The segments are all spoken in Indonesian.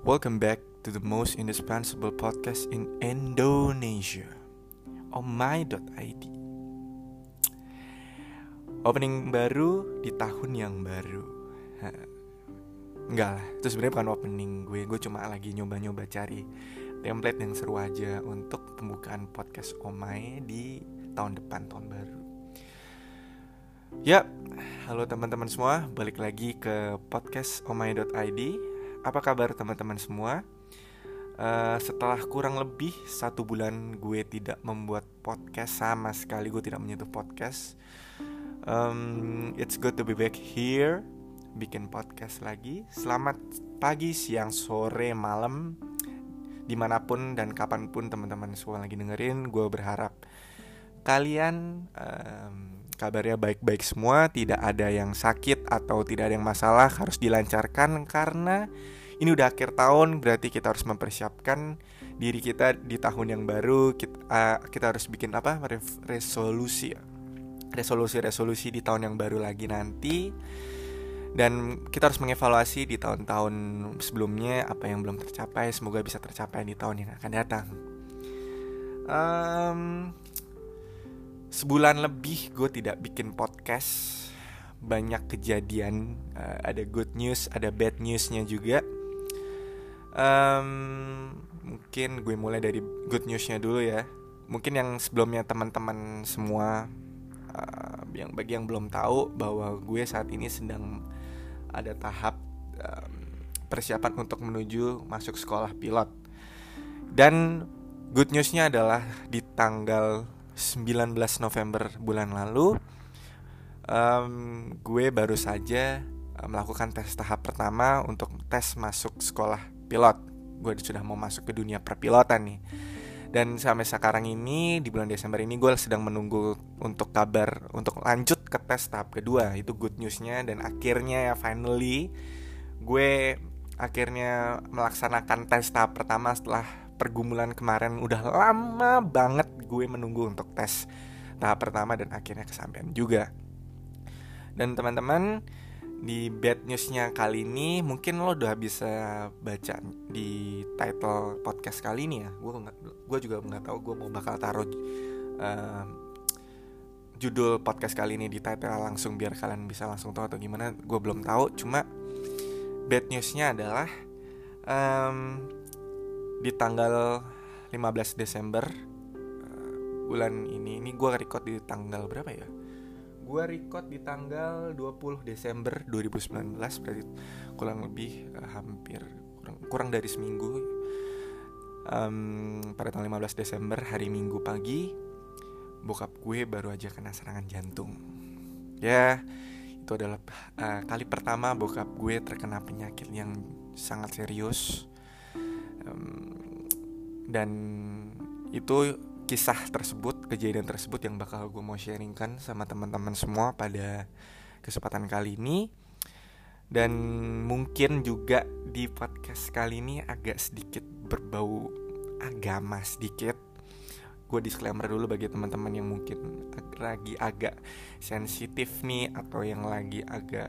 Welcome back to the most indispensable podcast in Indonesia, omai.id. Opening baru di tahun yang baru. Enggak lah, itu sebenarnya bukan opening gue cuma lagi nyoba-nyoba cari template yang seru aja untuk pembukaan podcast Omai di tahun depan, tahun baru. Ya, halo teman-teman semua, balik lagi ke podcast omai.id. Apa kabar teman-teman semua? Setelah kurang lebih 1 bulan gue tidak membuat podcast, sama sekali gue tidak menyentuh podcast. It's good to be back here, bikin podcast lagi. Selamat pagi, siang, sore, malam, dimanapun dan kapanpun teman-teman semua lagi dengerin. Gue berharap kalian kabarnya baik-baik semua, tidak ada yang sakit atau tidak ada yang masalah, harus dilancarkan karena ini udah akhir tahun, berarti kita harus mempersiapkan diri kita di tahun yang baru. Kita harus bikin resolusi di tahun yang baru lagi nanti. Dan kita harus mengevaluasi di tahun-tahun sebelumnya apa yang belum tercapai, semoga bisa tercapai di tahun yang akan datang. Sebulan lebih gue tidak bikin podcast. Banyak kejadian, ada good news, ada bad newsnya juga. Mungkin gue mulai dari good newsnya dulu ya. Mungkin yang sebelumnya teman-teman semua, yang bagi yang belum tahu, bahwa gue saat ini sedang ada tahap persiapan untuk menuju masuk sekolah pilot. Dan good newsnya adalah di tanggal 19 November bulan lalu, gue baru saja melakukan tes tahap pertama untuk tes masuk sekolah pilot. Gue sudah mau masuk ke dunia perpilotan nih. Dan sampai sekarang ini, di bulan Desember ini, gue sedang menunggu untuk kabar untuk lanjut ke tes tahap kedua. Itu good newsnya. Dan akhirnya ya finally gue akhirnya melaksanakan tes tahap pertama setelah pergumulan kemarin. Udah lama banget gue menunggu untuk tes tahap pertama dan akhirnya kesampaian juga. Dan teman-teman, di bad newsnya kali ini mungkin lo udah bisa baca di title podcast kali ini ya. Gue juga nggak tahu gue mau bakal taruh judul podcast kali ini di title langsung biar kalian bisa langsung tahu atau gimana. Gue belum tahu. Cuma bad newsnya adalah di tanggal 15 Desember bulan ini gue record di tanggal berapa ya? Gue record di tanggal 20 Desember 2019, berarti kurang lebih kurang dari seminggu. Pada tanggal 15 Desember, hari Minggu pagi, bokap gue baru aja kena serangan jantung. Ya, itu adalah kali pertama bokap gue terkena penyakit yang sangat serius. Dan itu kejadian tersebut yang bakal gue mau sharingkan sama teman-teman semua pada kesempatan kali ini. Dan mungkin juga di podcast kali ini agak sedikit berbau agama sedikit. Gue disclaimer dulu bagi teman-teman yang mungkin lagi agak sensitif nih, atau yang lagi agak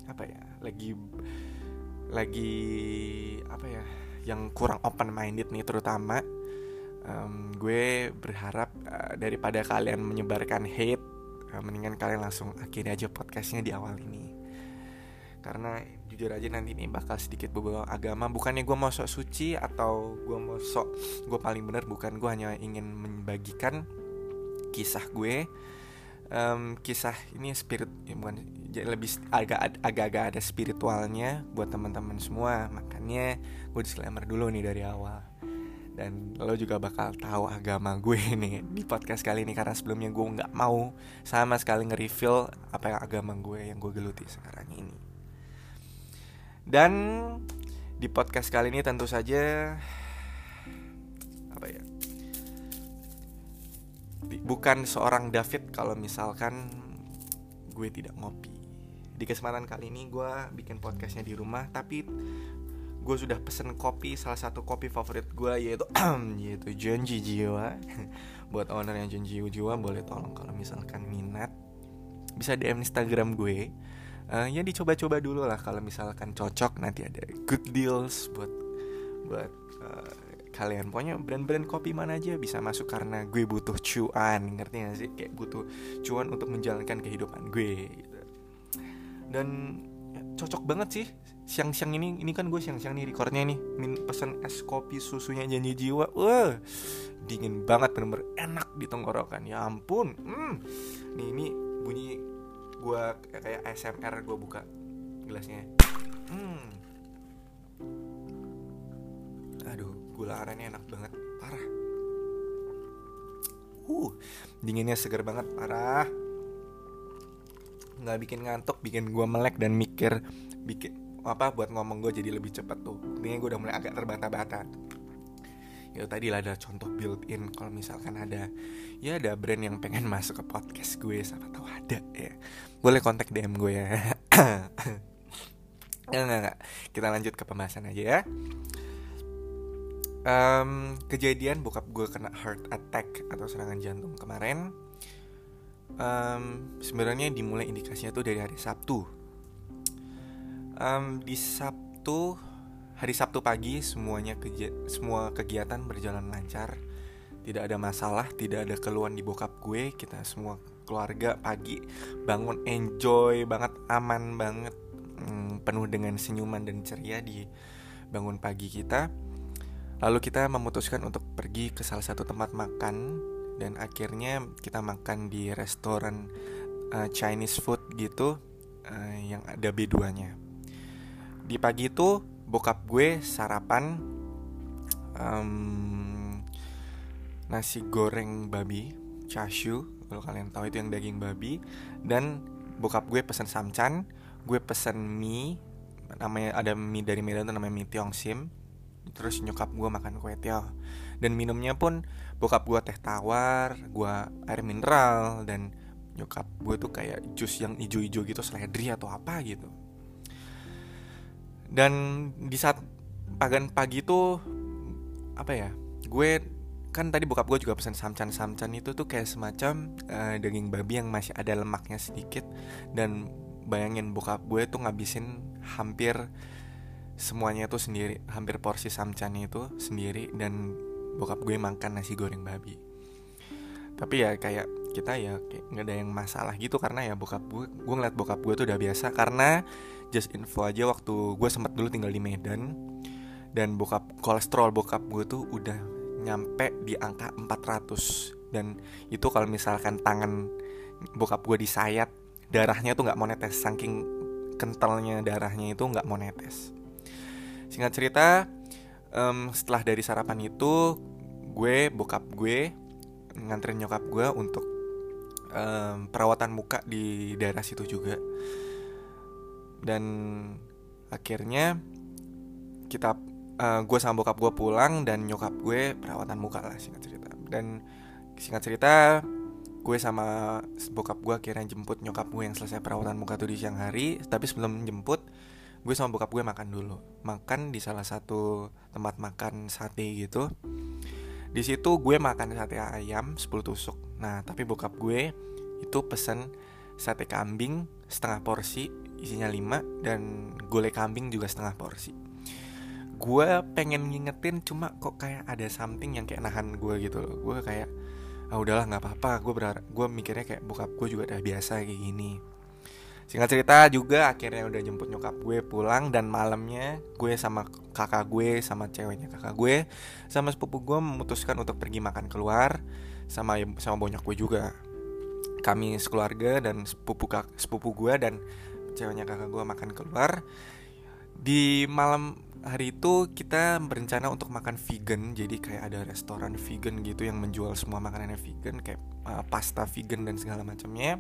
yang kurang open minded nih terutama. Gue berharap daripada kalian menyebarkan hate, mendingan kalian langsung akhiri aja podcastnya di awal ini. Karena jujur aja nanti ini bakal sedikit berbau agama. Bukannya gue mau sok suci atau gue paling benar, bukan. Gue hanya ingin membagikan kisah gue. Kisah ini spirit ya, bukan, lebih agak-agak ada spiritualnya buat teman-teman semua. Makanya gue disclaimer dulu nih dari awal. Dan lo juga bakal tahu agama gue nih di podcast kali ini, karena sebelumnya gue gak mau sama sekali nge-reveal apa yang agama gue yang gue geluti sekarang ini. Dan di podcast kali ini tentu saja bukan seorang David kalau misalkan gue tidak ngopi. Di kesempatan kali ini gue bikin podcastnya di rumah, tapi gue sudah pesen kopi, salah satu kopi favorit gue yaitu Janji Jiwa. Buat owner yang Janji Jiwa, boleh tolong kalau misalkan minat bisa DM Instagram gue. Ya dicoba-coba dulu lah, kalau misalkan cocok nanti ada good deals buat buat kalian. Pokoknya brand-brand kopi mana aja bisa masuk karena gue butuh cuan, ngerti gak sih? Kayak butuh cuan untuk menjalankan kehidupan gue gitu. Dan ya, cocok banget sih siang-siang ini kan gue siang-siang nih recordnya nih, pesen es kopi susunya Janji Jiwa. Wah, dingin banget, bener-bener enak di tenggorokan. Ya ampun. Nih ini bunyi gue kayak ASMR, gue buka gelasnya. Aduh, gula arennya enak banget, parah. Dinginnya seger banget, parah. Nggak bikin ngantuk, bikin gue melek dan mikir buat ngomong gue jadi lebih cepat tuh. Intinya gue udah mulai agak terbata-bata. Ya tadi lah ada contoh built-in. Kalau misalkan ada brand yang pengen masuk ke podcast gue, siapa tahu ada ya, boleh kontak DM gue ya. Enggak. Kita lanjut ke pembahasan aja ya. Kejadian bokap gue kena heart attack atau serangan jantung kemarin, sebenarnya dimulai indikasinya tuh dari hari Sabtu. Hari Sabtu pagi semua kegiatan berjalan lancar, tidak ada masalah, tidak ada keluhan di bokap gue. Kita semua keluarga pagi bangun enjoy banget, aman banget, penuh dengan senyuman dan ceria di bangun pagi kita. Lalu kita memutuskan untuk pergi ke salah satu tempat makan, dan akhirnya kita makan di restoran Chinese food gitu, yang ada B2-nya. Di pagi itu bokap gue sarapan nasi goreng babi, chashu, kalau kalian tahu itu yang daging babi. Dan bokap gue pesen samcan, gue pesen mie, namanya ada mie dari Medan tuh namanya mie Tiongsim. Terus nyokap gue makan kue tiaw. Dan minumnya pun bokap gue teh tawar, gue air mineral, dan nyokap gue tuh kayak jus yang ijo-ijo gitu, seledri atau apa gitu. Dan di saat pagi tuh gue kan tadi bokap gue juga pesan samcan itu tuh kayak semacam daging babi yang masih ada lemaknya sedikit. Dan bayangin bokap gue tuh ngabisin hampir semuanya tuh sendiri, hampir porsi samcannya itu sendiri, dan bokap gue makan nasi goreng babi. Tapi ya kayak kita ya kayak nggak ada yang masalah gitu, karena ya gue ngeliat bokap gue tuh udah biasa. Karena just info aja, waktu gue sempat dulu tinggal di Medan, dan kolesterol bokap gue tuh udah nyampe di angka 400. Dan itu kalau misalkan tangan bokap gue disayat, darahnya tuh nggak mau netes, saking kentalnya darahnya itu nggak mau netes. Singkat cerita, setelah dari sarapan itu, bokap gue nganterin nyokap gue untuk perawatan muka di daerah situ juga. Dan akhirnya gue sama bokap gue pulang, dan nyokap gue perawatan muka lah, singkat cerita gue sama bokap gue akhirnya jemput nyokap gue yang selesai perawatan muka tuh di siang hari. Tapi sebelum jemput, gue sama bokap gue makan di salah satu tempat makan sate gitu. Di situ gue makan sate ayam 10 tusuk. Nah, tapi bokap gue itu pesen sate kambing setengah porsi, isinya 5, dan gulai kambing juga setengah porsi. Gue pengen ngingetin, cuma kok kayak ada something yang kayak nahan gue gitu loh. Gue kayak udahlah, nggak apa-apa. Gue mikirnya kayak bokap gue juga udah biasa kayak gini. Singkat cerita juga akhirnya udah jemput nyokap gue pulang, dan malamnya gue sama kakak gue, sama ceweknya kakak gue, sama sepupu gue memutuskan untuk pergi makan keluar sama bonyok gue juga. Kami sekeluarga dan sepupu gue dan ceweknya kakak gue makan keluar. Di malam hari itu kita berencana untuk makan vegan. Jadi kayak ada restoran vegan gitu yang menjual semua makanannya vegan, kayak pasta vegan dan segala macamnya.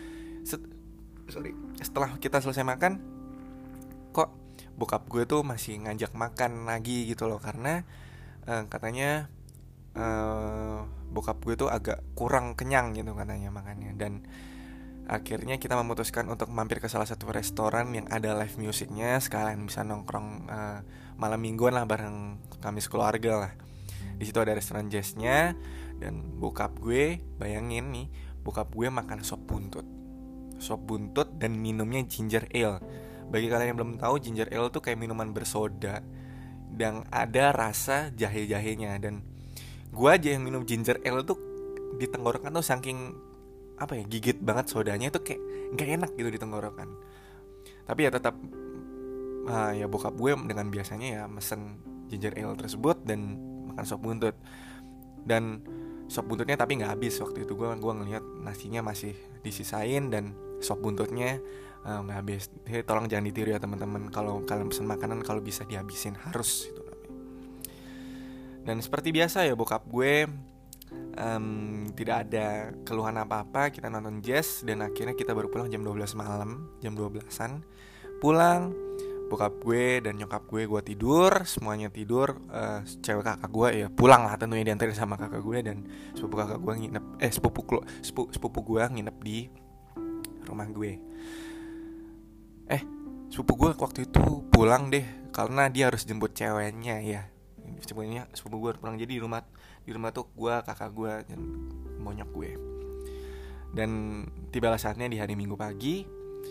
Setelah kita selesai makan, kok bokap gue tuh masih ngajak makan lagi gitu loh. Karena katanya bokap gue tuh agak kurang kenyang gitu katanya makannya. Dan akhirnya kita memutuskan untuk mampir ke salah satu restoran yang ada live musicnya, sekalian bisa nongkrong malam mingguan lah bareng kami sekeluarga lah. Di situ ada restoran jazznya, dan bokap gue, bayangin nih, bokap gue makan sop buntut dan minumnya ginger ale. Bagi kalian yang belum tahu, ginger ale tuh kayak minuman bersoda dan ada rasa jahe-jahenya. Dan gue aja yang minum ginger ale tuh di tenggorokan tuh saking apa ya, gigit banget sodanya itu kayak nggak enak gitu di tenggorokan. Tapi ya tetap ya bokap gue dengan biasanya ya mesen ginger ale tersebut dan makan sop buntut. Dan sop buntutnya tapi nggak habis waktu itu, gue ngelihat nasinya masih disisain dan sop buntutnya nggak habis. Jadi tolong jangan ditiru ya teman-teman, kalau kalian pesen makanan kalau bisa dihabisin, harus itu. Dan seperti biasa ya bokap gue tidak ada keluhan apa-apa. Kita nonton jazz dan akhirnya kita baru pulang jam 12 malam, jam 12-an pulang. Bokap gue dan nyokap gue tidur, semuanya tidur. Cewek kakak gue ya pulang lah tentunya, diantarin sama kakak gue. Dan sepupu kakak gue nginep sepupu gue nginep di rumah gue. Sepupu gue waktu itu pulang deh karena dia harus jemput ceweknya ya. Sepupu gue pulang, jadi di rumah tuh gue, kakak gue dan monyok gue. Dan tibalah saatnya di hari Minggu pagi.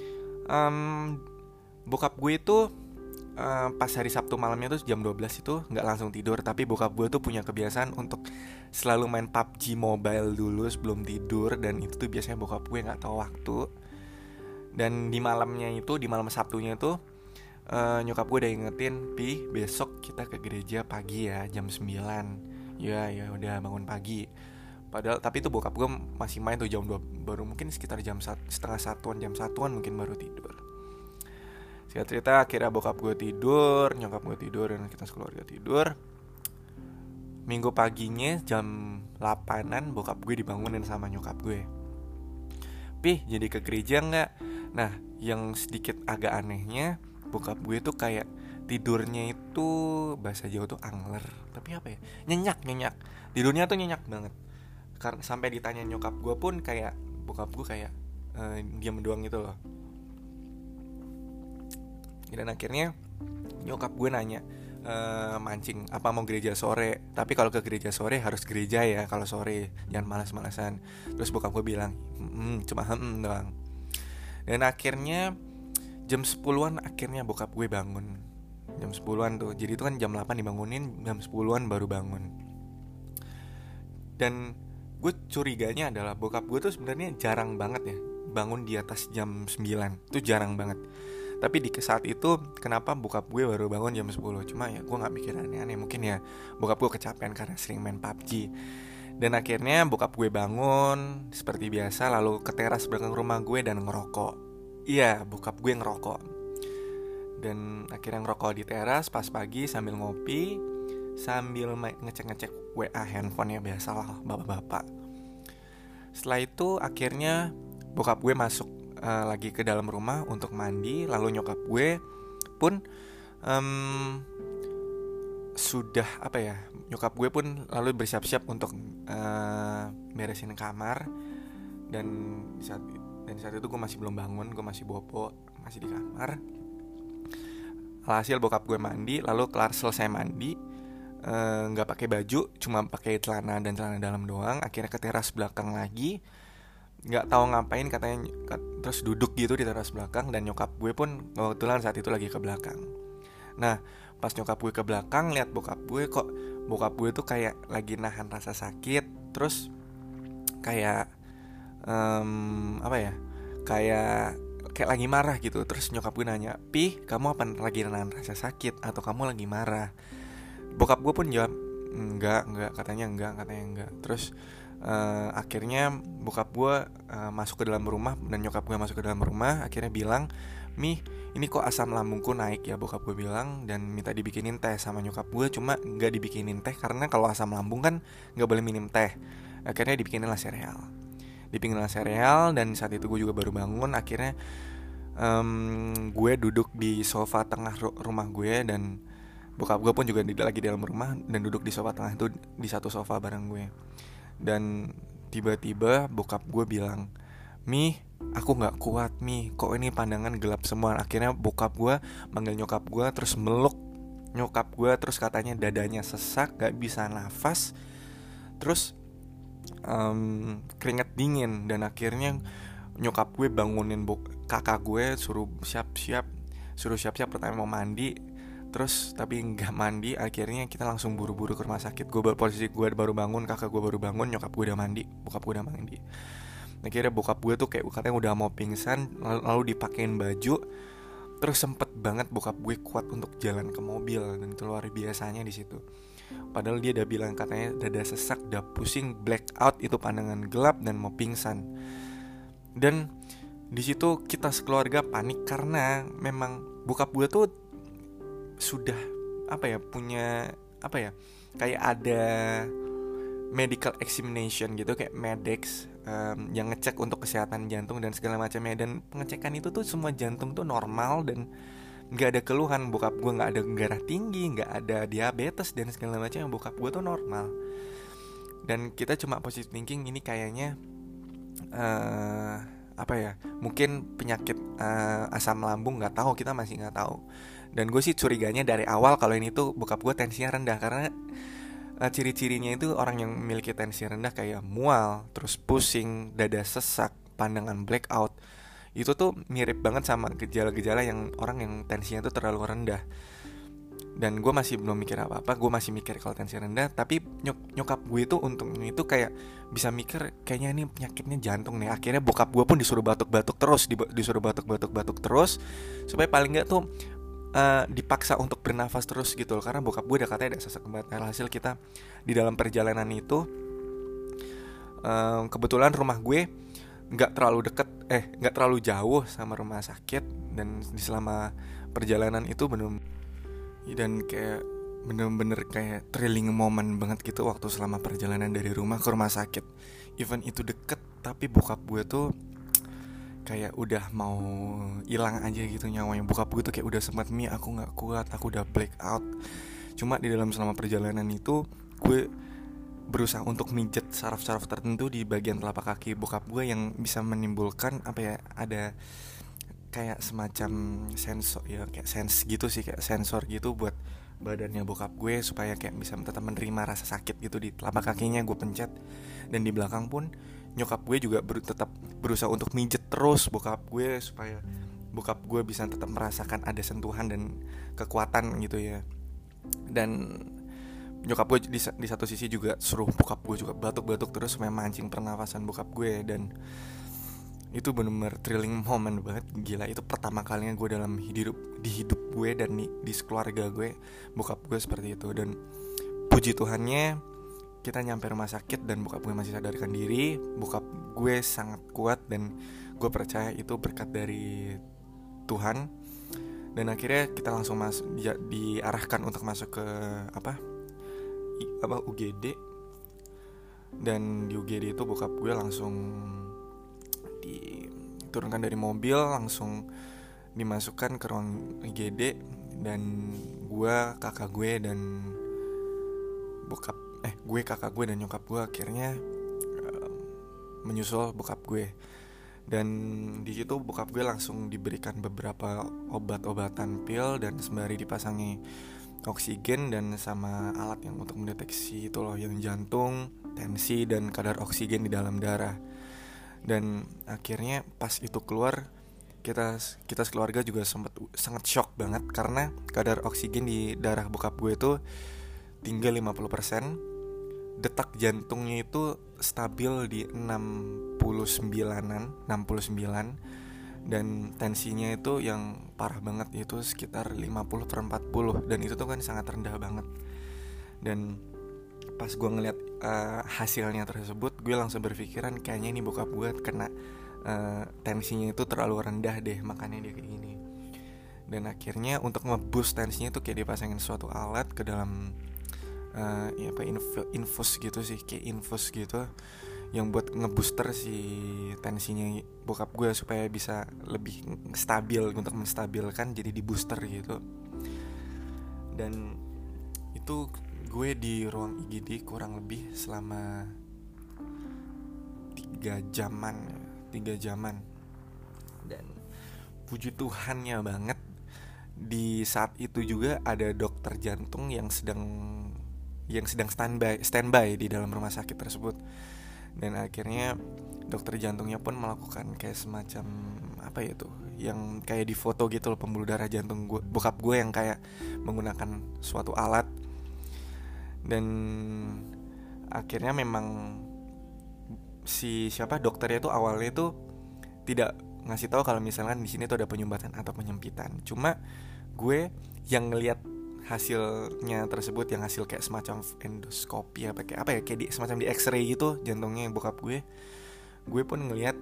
Bokap gue itu pas hari Sabtu malamnya tuh jam 12 itu gak langsung tidur. Tapi bokap gue tuh punya kebiasaan untuk selalu main PUBG Mobile dulu sebelum tidur. Dan itu tuh biasanya bokap gue gak tahu waktu. Dan di malamnya itu, di malam Sabtunya tuh nyokap gue udah ingetin, "Pi, besok kita ke gereja pagi ya, jam 9. Ya udah bangun pagi. Padahal tapi itu bokap gue masih main tuh jam 2, baru mungkin sekitar jam setengah satuan, jam satuan mungkin baru tidur. Singkat cerita akhirnya bokap gue tidur, nyokap gue tidur, dan kita sekeluarga tidur. Minggu paginya jam 8-an bokap gue dibangunin sama nyokap gue. "Pi, jadi ke gereja gak?" Nah, yang sedikit agak anehnya, bokap gue tuh kayak tidurnya itu bahasa Jawa tuh angler, tapi apa ya, nyenyak. Tidurnya tuh nyenyak banget. Karena sampai ditanya nyokap gue pun kayak bokap gue kayak diam doang gitu loh. Dan akhirnya nyokap gue nanya, mancing apa mau gereja sore, tapi kalau ke gereja sore harus gereja ya kalau sore, jangan malas-malasan. Terus bokap gue bilang cuma doang. Dan akhirnya jam 10-an akhirnya bokap gue bangun. Jam 10-an tuh, jadi itu kan jam 8 dibangunin, jam 10-an baru bangun. Dan gue curiganya adalah bokap gue tuh sebenarnya jarang banget ya bangun di atas jam 9, itu jarang banget. Tapi di saat itu kenapa bokap gue baru bangun jam 10? Cuma ya gue gak mikir aneh-aneh, mungkin ya bokap gue kecapean karena sering main PUBG. Dan akhirnya bokap gue bangun seperti biasa, lalu ke teras belakang rumah gue dan ngerokok. Iya, bokap gue ngerokok. Dan akhirnya ngerokok di teras pas pagi sambil ngopi, sambil ngecek-ngecek WA handphone ya, biasalah bapak-bapak. Setelah itu akhirnya bokap gue masuk lagi ke dalam rumah untuk mandi. Lalu nyokap gue pun sudah apa ya, nyokap gue pun lalu bersiap-siap untuk beresin kamar. Dan saat itu gue masih belum bangun, gue masih bobo, masih di kamar. Alhasil bokap gue mandi, lalu kelar selesai mandi, nggak pakai baju, cuma pakai celana dan celana dalam doang. Akhirnya ke teras belakang lagi, nggak tahu ngapain katanya, terus duduk gitu di teras belakang. Dan nyokap gue pun kebetulan saat itu lagi ke belakang. Nah, pas nyokap gue ke belakang lihat bokap gue, kok bokap gue tuh kayak lagi nahan rasa sakit, terus kayak apa ya, kayak lagi marah gitu. Terus nyokap gue nanya, "Pi, kamu apa lagi nahan rasa sakit atau kamu lagi marah?" Bokap gue pun jawab, enggak, katanya enggak. Terus akhirnya bokap gue masuk ke dalam rumah dan nyokap gue masuk ke dalam rumah. Akhirnya bilang, "Mi, ini kok asam lambungku naik ya," bokap gue bilang, dan minta dibikinin teh sama nyokap gue. Cuma gak dibikinin teh karena kalau asam lambung kan gak boleh minum teh. Akhirnya dibikinin sereal. Dan saat itu gue juga baru bangun. Akhirnya gue duduk di sofa tengah rumah gue, dan bokap gue pun juga lagi di dalam rumah dan duduk di sofa tengah itu, di satu sofa bareng gue. Dan tiba-tiba bokap gue bilang, "Mi, aku gak kuat Mi, kok ini pandangan gelap semua." Akhirnya bokap gue manggil nyokap gue, terus meluk nyokap gue, terus katanya dadanya sesak, gak bisa nafas, terus keringat dingin. Dan akhirnya nyokap gue bangunin kakak gue, suruh siap-siap pertama mau mandi. Terus tapi nggak mandi, akhirnya kita langsung buru-buru ke rumah sakit. Posisi gue baru bangun, kakak gue baru bangun, nyokap gue udah mandi, bokap gue udah mandi. Akhirnya bokap gue tuh kayak katanya udah mau pingsan, lalu dipakein baju. Terus sempet banget bokap gue kuat untuk jalan ke mobil, dan itu luar biasanya di situ. Padahal dia udah bilang katanya dada sesak, udah pusing, blackout, itu pandangan gelap dan mau pingsan. Dan di situ kita sekeluarga panik karena memang bokap gue tuh sudah punya kayak ada medical examination gitu, kayak medex yang ngecek untuk kesehatan jantung dan segala macamnya. Dan pengecekan itu tuh semua jantung tuh normal dan nggak ada keluhan. Bokap gue nggak ada darah tinggi, nggak ada diabetes dan segala macam. Bokap gue tuh normal. Dan kita cuma positive thinking ini kayaknya mungkin penyakit asam lambung, nggak tahu, kita masih nggak tahu. Dan gue sih curiganya dari awal kalau ini tuh bokap gue tensinya rendah, karena ciri-cirinya itu orang yang memiliki tensi rendah kayak mual, terus pusing, dada sesak, pandangan blackout. Itu tuh mirip banget sama gejala-gejala yang orang yang tensinya tuh terlalu rendah. Dan gue masih belum mikir apa-apa, gue masih mikir kalau tensi rendah. Tapi nyokap gue itu untungnya itu kayak bisa mikir kayaknya ini penyakitnya jantung nih. Akhirnya bokap gue pun disuruh batuk-batuk terus, disuruh batuk-batuk terus, supaya paling gak tuh dipaksa untuk bernafas terus gitu loh. Karena bokap gue udah katanya ada sesak banget. Hasil kita di dalam perjalanan itu kebetulan rumah gue nggak terlalu jauh sama rumah sakit. Dan di selama perjalanan itu bener-bener kayak thrilling moment banget gitu waktu selama perjalanan dari rumah ke rumah sakit. Even itu deket, tapi bokap gue tuh kayak udah mau hilang aja gitu nyawanya. Bokap gue tuh kayak udah sempat, "Mi, aku gak kuat, aku udah black out." Cuma di dalam selama perjalanan itu gue berusaha untuk mijet saraf-saraf tertentu di bagian telapak kaki bokap gue yang bisa menimbulkan ada kayak semacam sensor ya, kayak gitu sih, kayak sensor gitu buat badannya bokap gue supaya kayak bisa tetap menerima rasa sakit gitu di telapak kakinya. Gue pencet, dan di belakang pun nyokap gue juga tetap berusaha untuk mijet terus bokap gue supaya bokap gue bisa tetap merasakan ada sentuhan dan kekuatan gitu ya. Dan nyokap gue di satu sisi juga suruh bokap gue juga batuk-batuk terus supaya mancing pernafasan bokap gue. Dan itu benar-benar thrilling moment banget, gila. Itu pertama kalinya gue dalam di hidup gue dan di keluarga gue, bokap gue seperti itu. Dan puji Tuhannya kita nyampe rumah sakit dan bokap gue masih sadarkan diri. Bokap gue sangat kuat dan gue percaya itu berkat dari Tuhan. Dan akhirnya kita langsung diarahkan untuk masuk ke UGD. Dan di UGD itu bokap gue langsung diturunkan dari mobil, langsung dimasukkan ke ruang IGD. Dan gue, kakak gue dan kakak gue dan nyokap gue akhirnya menyusul bokap gue. Dan di situ bokap gue langsung diberikan beberapa obat-obatan pil dan sembari dipasangi oksigen dan sama alat yang untuk mendeteksi itu loh, yang jantung, tensi dan kadar oksigen di dalam darah. Dan akhirnya pas itu keluar, kita sekeluarga juga sangat shock banget karena kadar oksigen di darah bokap gue itu tinggal 50%. Detak jantungnya itu stabil di 69. Dan tensinya itu yang parah banget itu sekitar 50/40. Dan itu tuh kan sangat rendah banget. Dan pas gue ngeliat hasilnya tersebut, gue langsung berpikiran kayaknya ini bokap gue kena tensinya itu terlalu rendah deh, makanya dia kayak gini. Dan akhirnya untuk nge-boost tensinya itu kayak dipasangin suatu alat ke dalam infus gitu sih, kayak infus gitu yang buat ngebooster si tensinya bokap gue supaya bisa lebih stabil, untuk menstabilkan jadi di booster gitu. Dan itu gue di ruang IGD kurang lebih selama 3 jaman. Dan puji Tuhannya banget, di saat itu juga ada dokter jantung yang sedang standby di dalam rumah sakit tersebut. Dan akhirnya dokter jantungnya pun melakukan kayak semacam apa ya tuh, yang kayak di foto gitu loh, pembuluh darah jantung bokap gue yang kayak menggunakan suatu alat. Dan akhirnya memang si siapa dokternya itu awalnya tuh tidak ngasih tahu kalau misalkan di sini tuh ada penyumbatan atau penyempitan. Cuma gue yang ngelihat hasilnya tersebut, yang hasil kayak semacam endoskopi kayak di semacam di X-ray gitu jantungnya bokap gue pun ngelihat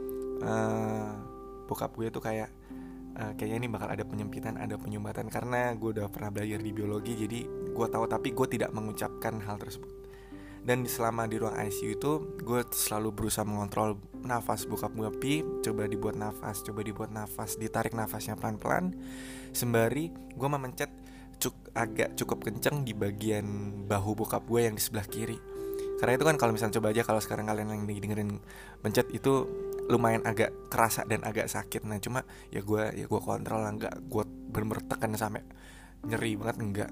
bokap gue tuh kayaknya ini bakal ada penyempitan, ada penyumbatan, karena gue udah pernah belajar di biologi, jadi gue tahu, tapi gue tidak mengucapkan hal tersebut. Dan selama di ruang ICU itu gue selalu berusaha mengontrol nafas bokap gue. Coba dibuat nafas, ditarik nafasnya pelan-pelan, sembari gue memencet agak cukup kenceng di bagian bahu bokap gue yang di sebelah kiri. Karena itu kan kalau misalnya coba aja kalau sekarang kalian yang dengerin pencet itu lumayan agak kerasa dan agak sakit. Nah cuma ya gue kontrol lah, nggak gue bener-bener tekan sampai nyeri banget, enggak.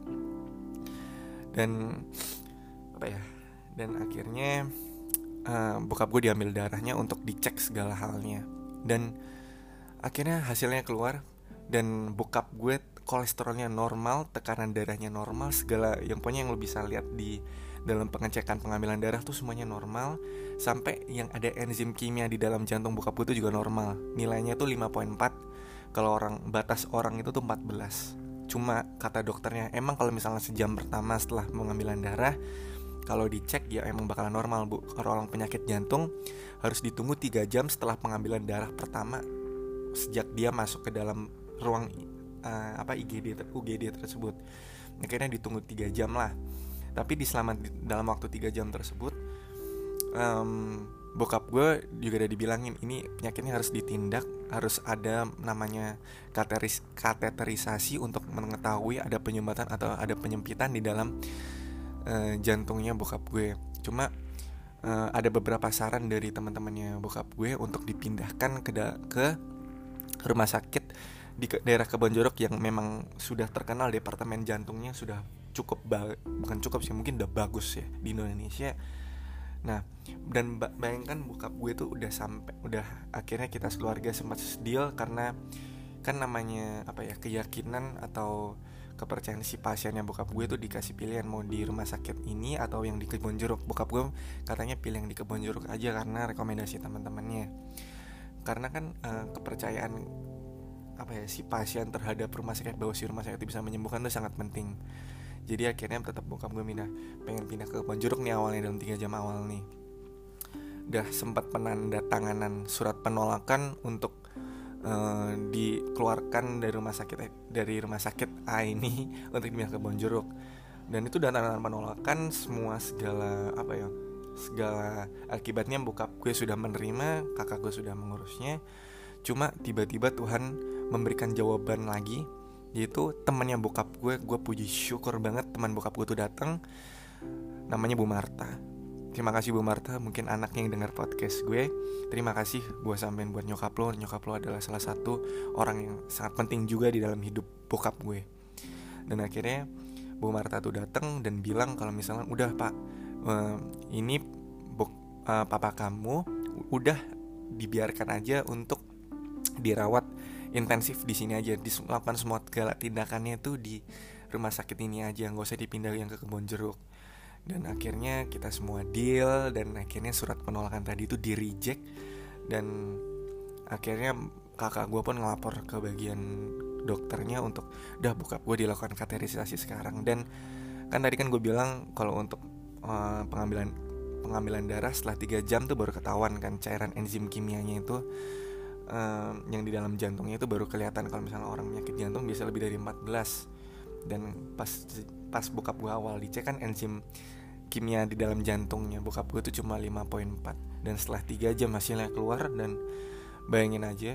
Dan akhirnya bokap gue diambil darahnya untuk dicek segala halnya. Dan akhirnya hasilnya keluar, dan bokap gue kolesterolnya normal, tekanan darahnya normal, segala yang pokoknya yang lo bisa lihat di dalam pengecekan pengambilan darah tuh semuanya normal. Sampai yang ada enzim kimia di dalam jantung bokap gue tuh juga normal. Nilainya tuh 5.4. Kalau batas orang itu tuh 14. Cuma kata dokternya, emang kalau misalnya sejam pertama setelah pengambilan darah, kalau dicek ya emang bakalan normal bu. Kalau orang penyakit jantung harus ditunggu 3 jam setelah pengambilan darah pertama, sejak dia masuk ke dalam ruang UGD tersebut. Akhirnya ditunggu 3 jam lah. Tapi dalam waktu 3 jam tersebut, bokap gue juga udah dibilangin ini penyakitnya harus ditindak, harus ada namanya kateterisasi untuk mengetahui ada penyumbatan atau ada penyempitan di dalam jantungnya bokap gue. Cuma ada beberapa saran dari teman-temannya bokap gue untuk dipindahkan ke rumah sakit di daerah Kebonjeruk yang memang sudah terkenal departemen jantungnya sudah bukan cukup sih, mungkin udah bagus ya di Indonesia. Nah, dan bayangkan bokap gue tuh udah akhirnya kita sekeluarga sempat deal, karena kan namanya keyakinan atau kepercayaan si pasiennya bokap gue tuh dikasih pilihan mau di rumah sakit ini atau yang di Kebonjeruk. Bokap gue katanya pilih yang di Kebonjeruk aja karena rekomendasi teman-temannya. Karena kan kepercayaan si pasien terhadap rumah sakit, bahwa si rumah sakit itu bisa menyembuhkan itu sangat penting. Jadi akhirnya tetap bokap gue pengen pindah ke Kebonjeruk nih awalnya, dalam 3 jam awal nih. Udah sempat penandatanganan surat penolakan untuk dikeluarkan dari rumah sakit A ini untuk pindah ke Kebonjeruk. Dan itu tanda penolakan segala akibatnya bokap gue sudah menerima, kakak gue sudah mengurusnya. Cuma tiba-tiba Tuhan memberikan jawaban lagi, yaitu temannya bokap gue puji syukur banget teman bokap gue tuh datang, namanya Bu Marta. Terima kasih Bu Marta, mungkin anaknya yang dengar podcast gue. Terima kasih gue sampein buat nyokap lo adalah salah satu orang yang sangat penting juga di dalam hidup bokap gue. Dan akhirnya Bu Marta tuh datang dan bilang kalau misalnya udah Pak, ini papa kamu udah dibiarkan aja untuk dirawat intensif di sini aja, dilakukan semua segala tindakannya tuh di rumah sakit ini aja, nggak usah dipindah yang ke Kebonjeruk. Dan akhirnya kita semua deal, dan akhirnya surat penolakan tadi itu di reject. Dan akhirnya kakak gue pun ngelapor ke bagian dokternya untuk bokap gue dilakukan kateterisasi sekarang. Dan kan tadi kan gue bilang kalau untuk pengambilan darah setelah 3 jam tuh baru ketahuan kan cairan enzim kimianya itu yang di dalam jantungnya itu baru kelihatan. Kalau misalnya orang penyakit jantung biasa lebih dari 14. Dan pas bokap gue awal dicek kan enzim kimia di dalam jantungnya bokap gue tuh cuma 5.4. Dan setelah 3 jam hasilnya keluar, dan bayangin aja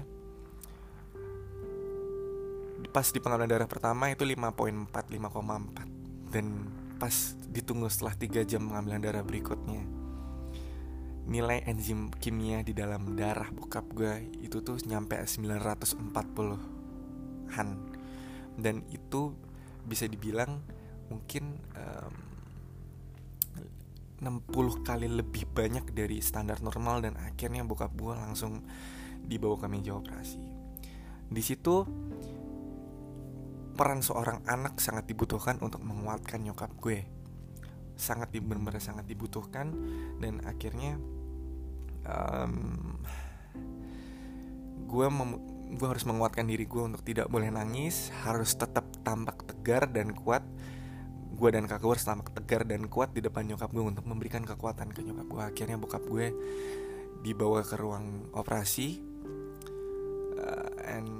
pas di pengambilan darah pertama itu 5.4, 5,4. Dan pas ditunggu setelah 3 jam pengambilan darah berikutnya, nilai enzim kimia di dalam darah bokap gue itu tuh nyampe 940-an. Dan itu bisa dibilang mungkin 60 kali lebih banyak dari standar normal, dan akhirnya bokap gue langsung dibawa ke meja operasi. Di situ peran seorang anak sangat dibutuhkan untuk menguatkan nyokap gue. Benar-benar sangat dibutuhkan. Dan akhirnya gue harus menguatkan diri gue untuk tidak boleh nangis, harus tetap tampak tegar dan kuat. Gue dan kakak gue harus tampak tegar dan kuat di depan nyokap gue untuk memberikan kekuatan ke nyokap gue. Akhirnya bokap gue dibawa ke ruang operasi, and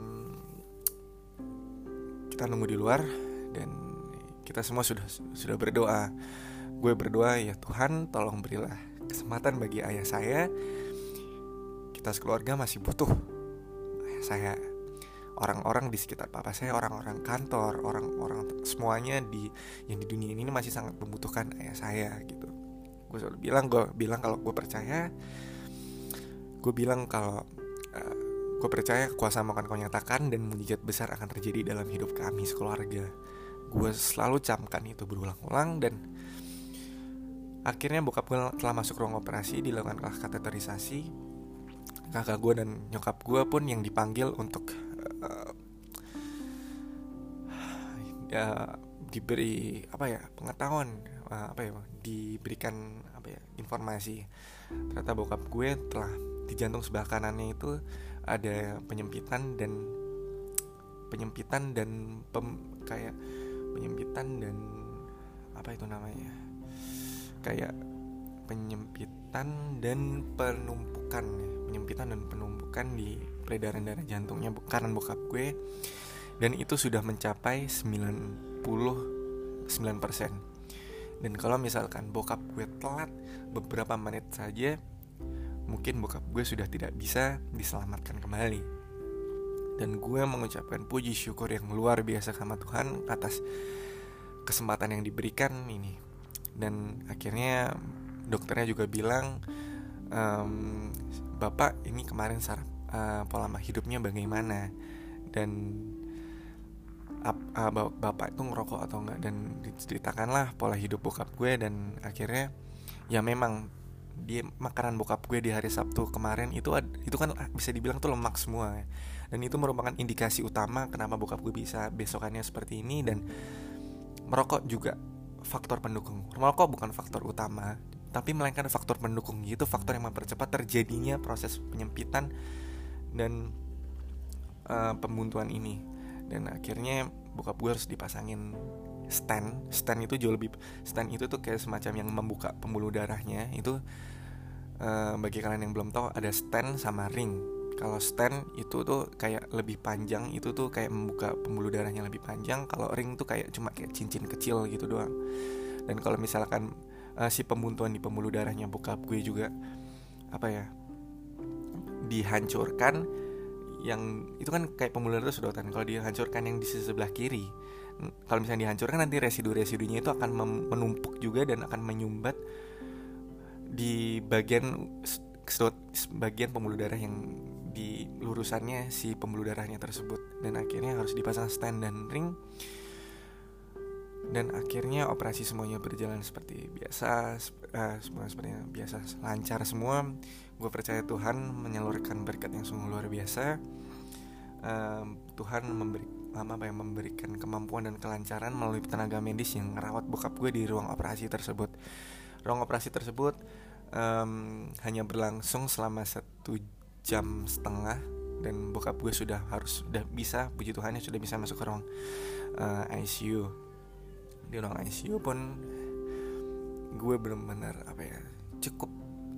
kita nunggu di luar, dan kita semua sudah berdoa. Gue berdoa, ya Tuhan, tolong berilah kesempatan bagi ayah saya. Kita sekeluarga masih butuh ayah saya. Orang-orang di sekitar papa saya, orang-orang kantor, orang-orang semuanya yang di dunia ini masih sangat membutuhkan ayah saya gitu. Gue selalu bilang kalau gue percaya. Gue bilang kalau gue percaya kekuasaan akan kau nyatakan dan mujizat besar akan terjadi dalam hidup kami sekeluarga. Gue selalu camkan itu berulang-ulang. Dan akhirnya bokap gue telah masuk ruang operasi, dilakukanlah kateterisasi. Kakak gue dan nyokap gue pun yang dipanggil untuk diberi pengetahuan, diberikan informasi. Ternyata bokap gue telah di jantung sebelah kanannya itu ada penyempitan dan penumpukan di peredaran darah jantungnya kanan bokap gue, dan itu sudah mencapai 99%. Dan kalau misalkan bokap gue telat beberapa menit saja, mungkin bokap gue sudah tidak bisa diselamatkan kembali. Dan gue mengucapkan puji syukur yang luar biasa sama Tuhan atas kesempatan yang diberikan ini. Dan akhirnya dokternya juga bilang, Bapak ini kemarin pola hidupnya bagaimana, dan Bapak itu ngerokok atau enggak. Dan diceritakanlah pola hidup bokap gue. Dan akhirnya ya memang di makanan bokap gue di hari Sabtu kemarin itu kan bisa dibilang tuh lemak semua. Dan itu merupakan indikasi utama kenapa bokap gue bisa besokannya seperti ini. Dan merokok juga faktor pendukung. Merokok bukan faktor utama, tapi melainkan faktor pendukung. Itu faktor yang mempercepat terjadinya proses penyempitan dan pembuntuan ini. Dan akhirnya bokap gue harus dipasangin stand itu tuh kayak semacam yang membuka pembuluh darahnya. Itu bagi kalian yang belum tahu, ada stand sama ring. Kalau stand itu tuh kayak lebih panjang, itu tuh kayak membuka pembuluh darahnya lebih panjang. Kalau ring tuh kayak cuma kayak cincin kecil gitu doang. Dan kalau misalkan si pembuntuan di pembuluh darahnya bokap gue juga dihancurkan, yang itu kan kayak pembuluh darah sedotan. Kalau dihancurkan yang di sisi sebelah kiri, kalau misalnya dihancurkan, nanti residu-residunya itu akan menumpuk juga dan akan menyumbat di bagian pembuluh darah yang di lurusannya si pembuluh darahnya tersebut. Dan akhirnya harus dipasang stand dan ring. Dan akhirnya operasi semuanya berjalan seperti biasa, semua seperti biasa, lancar semua. Gue percaya Tuhan menyalurkan berkat yang sungguh luar biasa. Tuhan memberikan kemampuan dan kelancaran melalui tenaga medis yang ngerawat bokap gue di ruang operasi tersebut. Ruang operasi tersebut hanya berlangsung selama 1,5 jam. Dan bokap gue sudah bisa, puji Tuhannya, sudah bisa masuk ke ruang ICU. Di ruang ICU pun gue benar-benar cukup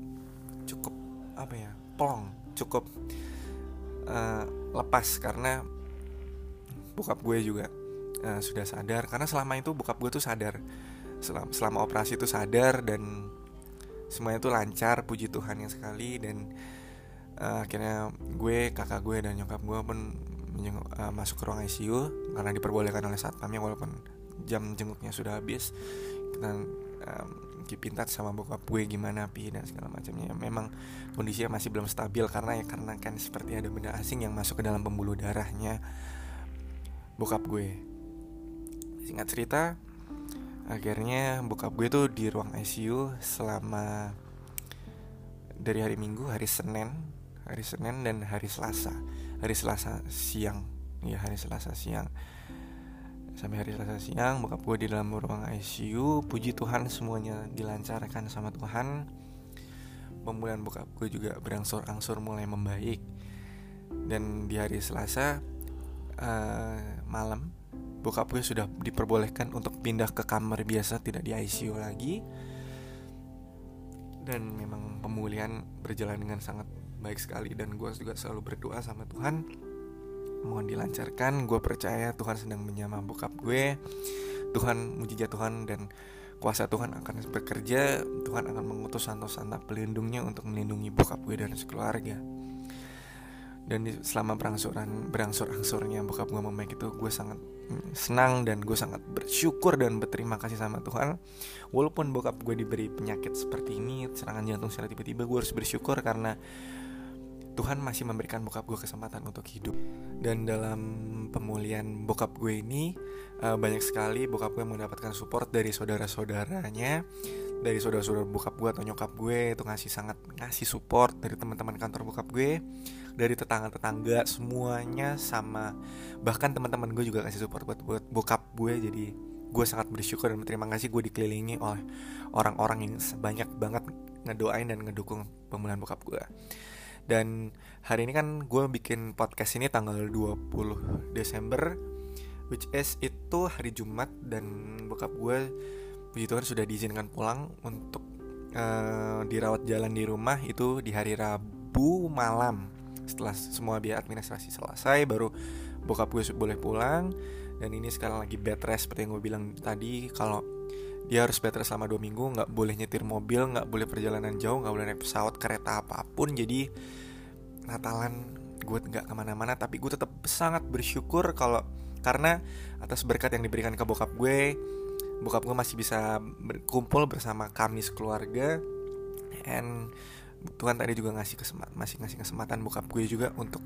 plong, cukup lepas, karena bokap gue juga sudah sadar. Karena selama itu bokap gue tuh sadar, selama operasi itu sadar, dan semuanya tuh lancar, puji Tuhan yang sekali. Dan akhirnya gue, kakak gue, dan nyokap gue pun masuk ke ruang ICU karena diperbolehkan oleh satpamnya, walaupun jam jenguknya sudah habis. Kita keep in touch sama bokap gue gimana pi dan segala macamnya. Memang kondisinya masih belum stabil karena kan seperti ada benda asing yang masuk ke dalam pembuluh darahnya bokap gue. Singkat cerita, Akhirnya bokap gue tuh di ruang ICU selama dari hari Minggu, hari Senin dan hari Selasa. Hari Selasa siang. Ya, hari Selasa siang. Sampai hari Selasa siang bokap gue di dalam ruang ICU. Puji Tuhan semuanya dilancarkan sama Tuhan. Pemulihan bokap gue juga berangsur-angsur mulai membaik. Dan di hari Selasa malam bokap gue sudah diperbolehkan untuk pindah ke kamar biasa, tidak di ICU lagi. Dan memang pemulihan berjalan dengan sangat baik sekali. Dan gue juga selalu berdoa sama Tuhan, mohon dilancarkan. Gue percaya Tuhan sedang menyamah bokap gue. Tuhan, mujizat Tuhan dan kuasa Tuhan akan bekerja. Tuhan akan mengutus santo-santo pelindungnya untuk melindungi bokap gue dan sekeluarga. Dan selama berangsur-angsurnya bokap gue membaik itu, gue sangat senang dan gue sangat bersyukur dan berterima kasih sama Tuhan. Walaupun bokap gue diberi penyakit seperti ini, serangan jantung secara tiba-tiba, gue harus bersyukur karena Tuhan masih memberikan bokap gue kesempatan untuk hidup. Dan dalam pemulihan bokap gue ini banyak sekali bokap gue mendapatkan support dari saudara-saudaranya, dari saudara-saudara bokap gue atau nyokap gue itu ngasih support, dari teman-teman kantor bokap gue, dari tetangga-tetangga semuanya, sama bahkan teman-teman gue juga kasih support buat bokap gue. Jadi gue sangat bersyukur dan berterima kasih gue dikelilingi oleh orang-orang yang banyak banget ngedoain dan ngedukung pemulihan bokap gue. Dan hari ini kan gue bikin podcast ini tanggal 20 Desember, which is itu hari Jumat. Dan bokap gue puji Tuhan sudah diizinkan pulang untuk dirawat jalan di rumah itu di hari Rabu malam. Setelah semua biaya administrasi selesai, baru bokap gue boleh pulang. Dan ini sekarang lagi bed rest seperti yang gue bilang tadi. Kalau dia harus bed rest selama 2 minggu, gak boleh nyetir mobil, gak boleh perjalanan jauh, gak boleh naik pesawat, kereta apapun. Jadi Natalan gue gak kemana-mana, tapi gue tetap sangat bersyukur karena atas berkat yang diberikan ke bokap gue masih bisa berkumpul bersama kami sekeluarga. And Tuhan tadi juga masih ngasih kesempatan bokap gue juga untuk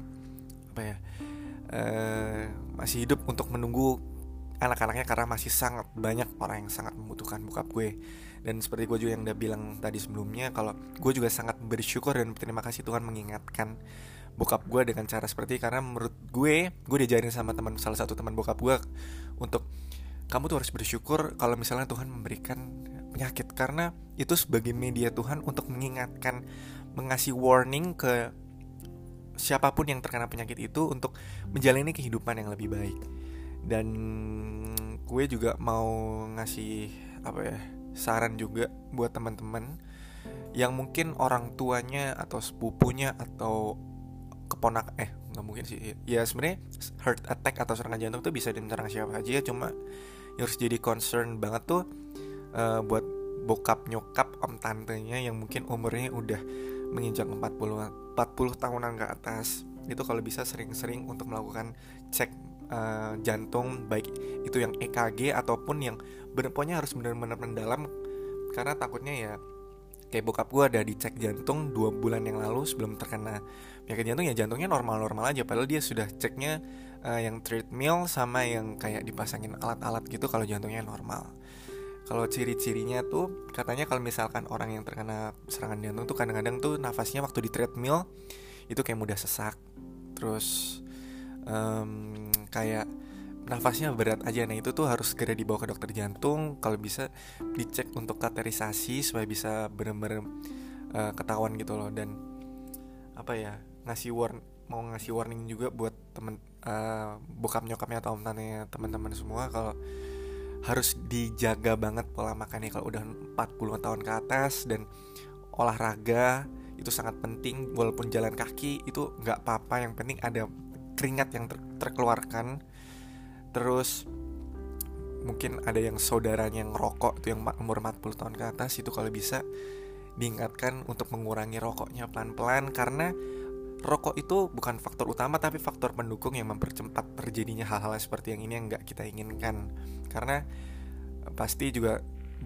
masih hidup untuk menunggu anak-anaknya, karena masih sangat banyak orang yang sangat membutuhkan bokap gue. Dan seperti gue juga yang udah bilang tadi sebelumnya, kalau gue juga sangat bersyukur dan berterima kasih Tuhan mengingatkan bokap gue dengan cara seperti, karena menurut gue diajarin sama salah satu teman bokap gue untuk kamu tuh harus bersyukur kalau misalnya Tuhan memberikan penyakit, karena itu sebagai media Tuhan untuk mengingatkan, mengasih warning ke siapapun yang terkena penyakit itu untuk menjalani kehidupan yang lebih baik. Dan gue juga mau ngasih saran juga buat teman-teman yang mungkin orang tuanya atau sepupunya atau nggak mungkin sih ya, sebenarnya heart attack atau serangan jantung tuh bisa menyerang siapa aja. Cuma yang harus jadi concern banget tuh buat bokap, nyokap, om tantenya yang mungkin umurnya udah menginjak 40 tahunan ke atas. Itu kalau bisa sering-sering untuk melakukan cek jantung, baik itu yang EKG ataupun yang pokoknya harus benar-benar mendalam. Karena takutnya ya kayak bokap gue ada dicek jantung 2 bulan yang lalu sebelum terkena penyakit jantung, ya jantungnya normal-normal aja, padahal dia sudah ceknya yang treadmill sama yang kayak dipasangin alat-alat gitu kalau jantungnya normal. Kalau ciri-cirinya tuh katanya kalau misalkan orang yang terkena serangan jantung tuh kadang-kadang tuh nafasnya waktu di treadmill itu kayak mudah sesak, terus kayak nafasnya berat aja. Nah itu tuh harus segera dibawa ke dokter jantung, kalau bisa dicek untuk kateterisasi supaya bisa benar-benar ketahuan gitu loh. Dan ngasih warning juga buat temen bokap nyokapnya atau om tantenya teman-teman semua, kalau harus dijaga banget pola makannya kalau udah 40 tahun ke atas. Dan olahraga itu sangat penting, walaupun jalan kaki itu nggak apa-apa, yang penting ada keringat yang terkeluarkan. Terus mungkin ada yang saudaranya yang ngerokok tuh yang umur 40 tahun ke atas, itu kalau bisa diingatkan untuk mengurangi rokoknya pelan-pelan, karena rokok itu bukan faktor utama tapi faktor pendukung yang mempercepat terjadinya hal-hal seperti yang ini yang gak kita inginkan. Karena pasti juga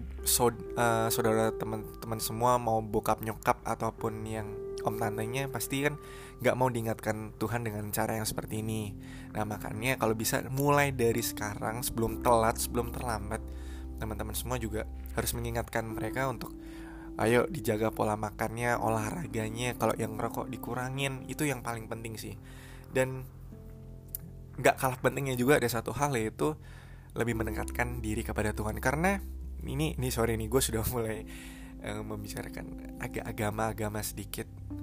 saudara teman-teman semua, mau bokap nyokap ataupun yang om tantenya, pasti kan gak mau diingatkan Tuhan dengan cara yang seperti ini. Nah makanya kalau bisa mulai dari sekarang, sebelum telat, sebelum terlambat, teman-teman semua juga harus mengingatkan mereka untuk ayo dijaga pola makannya, olahraganya. Kalau yang ngerokok dikurangin, itu yang paling penting sih. Dan gak kalah pentingnya juga ada satu hal, yaitu lebih mendekatkan diri kepada Tuhan. Karena ini sorry nih, gue sudah mulai membicarakan agak agama sedikit.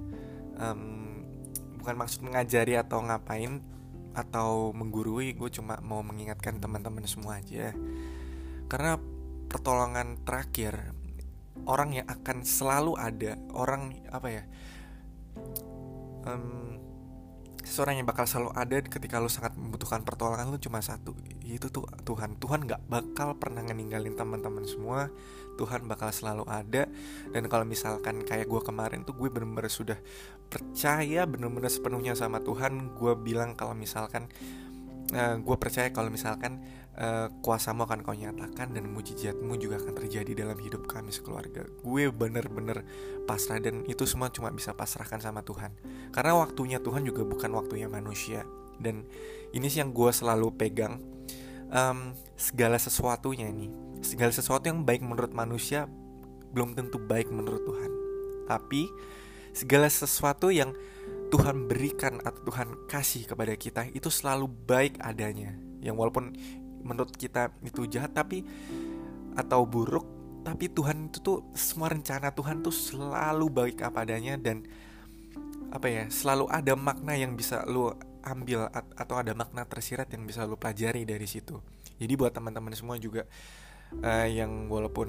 Bukan maksud mengajari atau ngapain atau menggurui, gue cuma mau mengingatkan teman-teman semua aja. Karena pertolongan terakhir, orang yang akan selalu ada, seseorang yang bakal selalu ada ketika lu sangat membutuhkan pertolongan lu cuma satu, yaitu tuh Tuhan. Tuhan gak bakal pernah ninggalin teman-teman semua. Tuhan bakal selalu ada. Dan kalau misalkan kayak gue kemarin tuh, gue bener-bener sudah percaya bener-bener sepenuhnya sama Tuhan. Gue bilang kalau misalkan gue percaya kalau misalkan kuasamu akan kau nyatakan dan mujizatmu juga akan terjadi dalam hidup kami sekeluarga. Gue bener-bener pasrah, dan itu semua cuma bisa pasrahkan sama Tuhan. Karena waktunya Tuhan juga bukan waktunya manusia. Dan ini sih yang gue selalu pegang. Segala sesuatu yang baik menurut manusia belum tentu baik menurut Tuhan. Tapi segala sesuatu yang Tuhan berikan atau Tuhan kasih kepada kita itu selalu baik adanya. Yang walaupun menurut kita itu jahat atau buruk, tapi Tuhan itu tuh, semua rencana Tuhan tuh selalu baik apa adanya. Dan selalu ada makna yang bisa lu ambil, atau ada makna tersirat yang bisa lu pelajari dari situ. Jadi buat teman-teman semua juga yang walaupun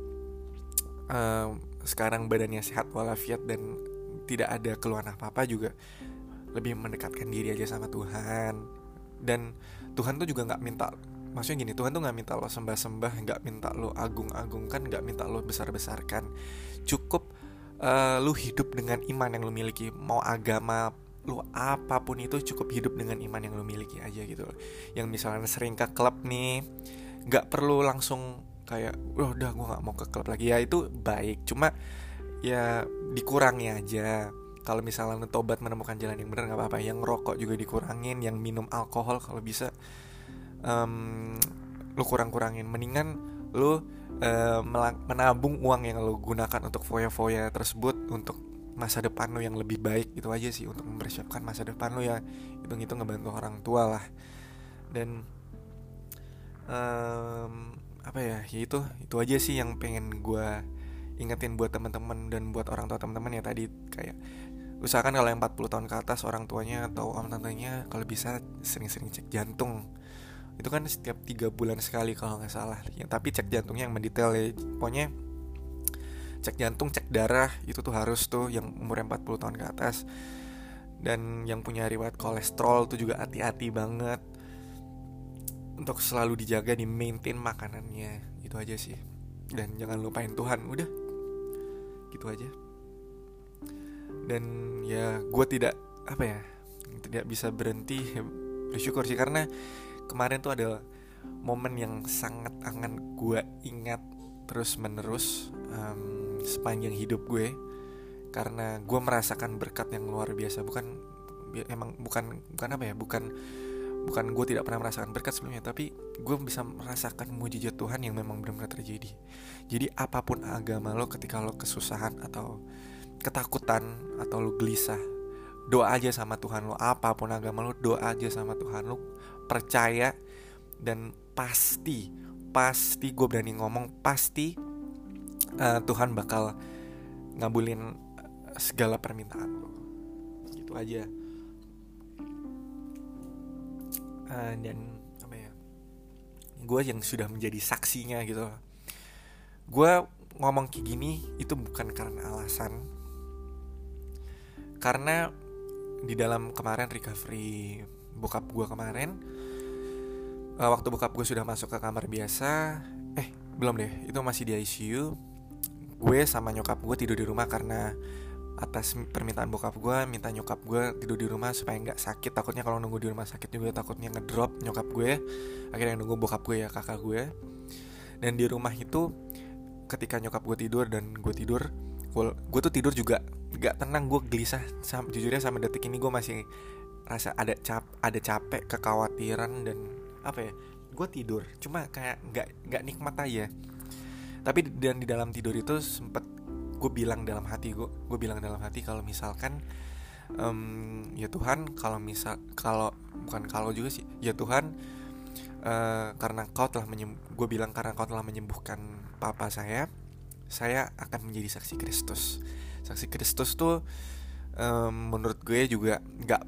sekarang badannya sehat walafiat dan tidak ada keluhan apa-apa, juga lebih mendekatkan diri aja sama Tuhan. Dan Tuhan tuh juga gak minta, maksudnya gini, Tuhan tuh gak minta lo sembah-sembah, gak minta lo agung-agungkan, gak minta lo besar-besarkan. Cukup lu hidup dengan iman yang lu miliki. Mau agama lu apapun itu, cukup hidup dengan iman yang lu miliki aja gitu loh. Yang misalnya sering ke klub nih, gak perlu langsung kayak udah gue gak mau ke klub lagi. Ya itu baik, cuma ya dikurangi aja. Kalau misalnya tobat menemukan jalan yang benar, gak apa-apa. Yang rokok juga dikurangin, yang minum alkohol kalau bisa lu kurang-kurangin. Mendingan lu menabung uang yang lu gunakan untuk foya-foya tersebut untuk masa depan lu yang lebih baik. Itu aja sih, untuk mempersiapkan masa depan lu ya. Hitung-hitung ngebantu orang tua lah. Dan itu aja sih yang pengen gue ingetin buat teman-teman dan buat orang tua teman-teman ya tadi. Kayak usahakan kalau yang 40 tahun ke atas, orang tuanya atau om tantenya kalau bisa sering-sering cek jantung. Itu kan setiap 3 bulan sekali kalau gak salah ya, tapi cek jantungnya yang mendetail ya. Pokoknya cek jantung, cek darah, itu tuh harus tuh yang umurnya 40 tahun ke atas. Dan yang punya riwayat kolesterol tuh juga hati-hati banget untuk selalu dijaga, di maintain makanannya. Itu aja sih. Dan jangan lupain Tuhan. Udah gitu aja. Dan ya gue tidak bisa berhenti bersyukur sih, karena kemarin tuh ada momen yang sangat akan gue ingat terus menerus sepanjang hidup gue. Karena gue merasakan berkat yang luar biasa. Bukan gue tidak pernah merasakan berkat sebelumnya, tapi gue bisa merasakan mujizat Tuhan yang memang benar-benar terjadi. Jadi apapun agama lo, ketika lo kesusahan atau ketakutan atau lo gelisah, doa aja sama Tuhan lo. Apapun agama lo, doa aja sama Tuhan lo. Percaya, dan pasti gue berani ngomong, pasti Tuhan bakal ngabulin segala permintaan lo. Gitu aja. Dan gue yang sudah menjadi saksinya gitu. Gue ngomong kayak gini itu bukan karena alasan, karena di dalam kemarin recovery bokap gue kemarin, waktu bokap gue sudah masuk ke kamar biasa, belum deh, itu masih di ICU. Gue sama nyokap gue tidur di rumah karena atas permintaan bokap gue, minta nyokap gue tidur di rumah supaya nggak sakit. Takutnya kalau nunggu di rumah sakit juga takutnya ngedrop nyokap gue. Akhirnya nunggu bokap gue ya, kakak gue. Dan di rumah itu ketika nyokap gue tidur dan gue tidur, gue tuh tidur juga nggak tenang. Gue gelisah, jujurnya sampai detik ini gue masih rasa ada capek, kekhawatiran, dan gue tidur, cuma kayak nggak nikmat aja. Tapi dan di dalam tidur itu sempet gue bilang dalam hati kalau misalkan ya Tuhan, kalau bukan kalau juga sih, ya Tuhan, karena gue bilang karena kau telah menyembuhkan papa saya akan menjadi saksi Kristus. Saksi Kristus tuh menurut gue juga nggak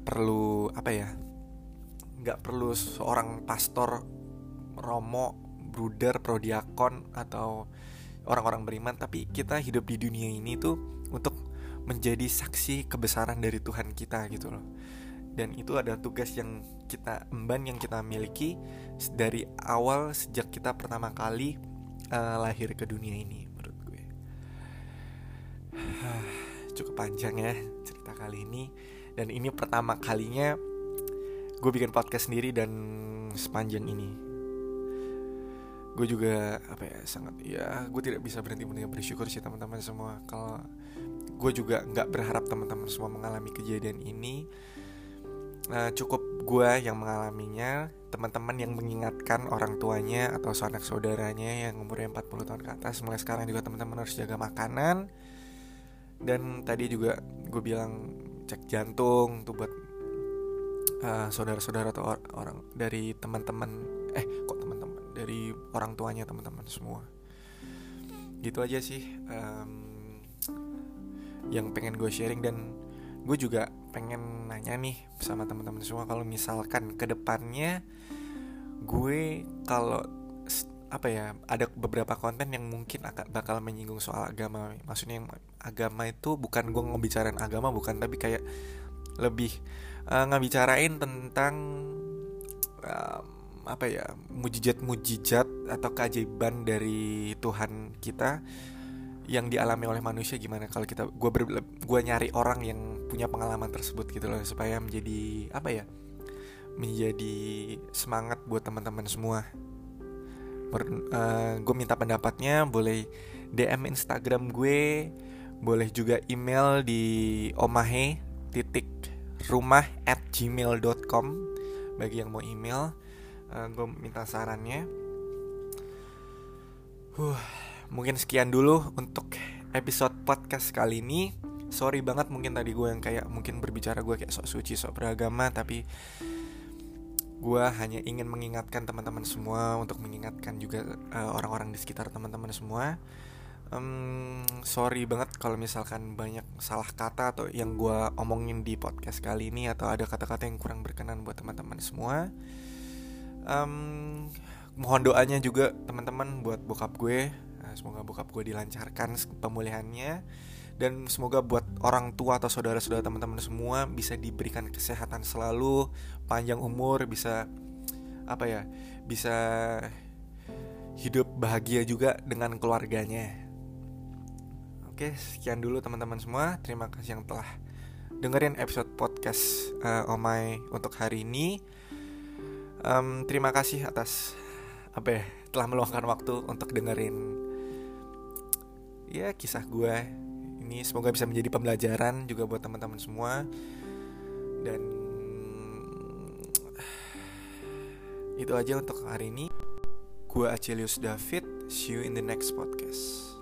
perlu seorang pastor, romo, bruder, prodiakon, atau orang-orang beriman, tapi kita hidup di dunia ini tuh untuk menjadi saksi kebesaran dari Tuhan kita gitu loh. Dan itu adalah tugas yang kita emban, yang kita miliki dari awal, sejak kita pertama kali lahir ke dunia ini. Menurut gue cukup panjang ya cerita kali ini. Dan ini pertama kalinya gue bikin podcast sendiri dan sepanjang ini. Gue juga gue tidak bisa berhenti bersyukur sih teman-teman semua. Kalau gue juga nggak berharap teman-teman semua mengalami kejadian ini. Cukup gue yang mengalaminya, teman-teman yang mengingatkan orang tuanya atau sanak saudaranya yang umurnya 40 tahun ke atas, mulai sekarang juga teman-teman harus jaga makanan. Dan tadi juga gue bilang cek jantung tuh buat saudara-saudara atau orang dari dari orang tuanya teman-teman semua. Gitu aja sih yang pengen gue sharing. Dan gue juga pengen nanya nih sama teman-teman semua, kalau misalkan kedepannya gue ada beberapa konten yang mungkin bakal menyinggung soal agama. Maksudnya yang agama itu bukan gue ngebicarain agama, bukan, tapi kayak lebih ngebicarain tentang mujizat atau keajaiban dari Tuhan kita yang dialami oleh manusia. Gimana kalau gue nyari orang yang punya pengalaman tersebut gitu loh, supaya menjadi menjadi semangat buat teman-teman semua. Gue minta pendapatnya, boleh DM Instagram gue, boleh juga email di omahe.rumah@gmail.com bagi yang mau email. Gue minta sarannya. Mungkin sekian dulu untuk episode podcast kali ini. Sorry banget mungkin tadi gue yang mungkin berbicara gue kayak sok suci, sok beragama, tapi gue hanya ingin mengingatkan teman-teman semua, untuk mengingatkan juga orang-orang di sekitar teman-teman semua. Sorry banget kalau misalkan banyak salah kata atau yang gue omongin di podcast kali ini, atau ada kata-kata yang kurang berkenan buat teman-teman semua. Mohon doanya juga teman-teman buat bokap gue. Semoga bokap gue dilancarkan pemulihannya, dan semoga buat orang tua atau saudara-saudara teman-teman semua bisa diberikan kesehatan selalu, panjang umur, bisa hidup bahagia juga dengan keluarganya. Oke, sekian dulu teman-teman semua. Terima kasih yang telah dengerin episode podcast Omai untuk hari ini. Terima kasih atas telah meluangkan waktu untuk dengerin kisah gue ini. Semoga bisa menjadi pembelajaran juga buat teman-teman semua. Dan itu aja untuk hari ini. Gue Acelius David. See you in the next podcast.